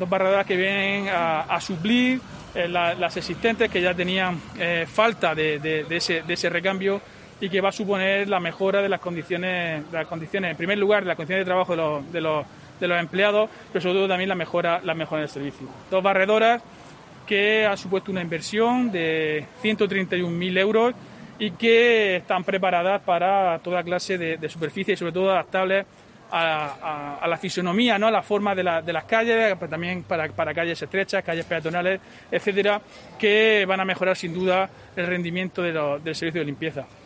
2 barredoras que vienen a suplir las existentes que ya tenían falta de ese recambio, y que va a suponer la mejora de las condiciones, en primer lugar, de las condiciones de trabajo de los empleados, pero sobre todo también la mejora del servicio. 2 barredoras que han supuesto una inversión de 131.000 euros y que están preparadas para toda clase de superficie y sobre todo adaptables a la fisonomía, ¿no?, a la forma de las calles, pero también para calles estrechas, calles peatonales, etcétera, que van a mejorar sin duda el rendimiento del servicio de limpieza.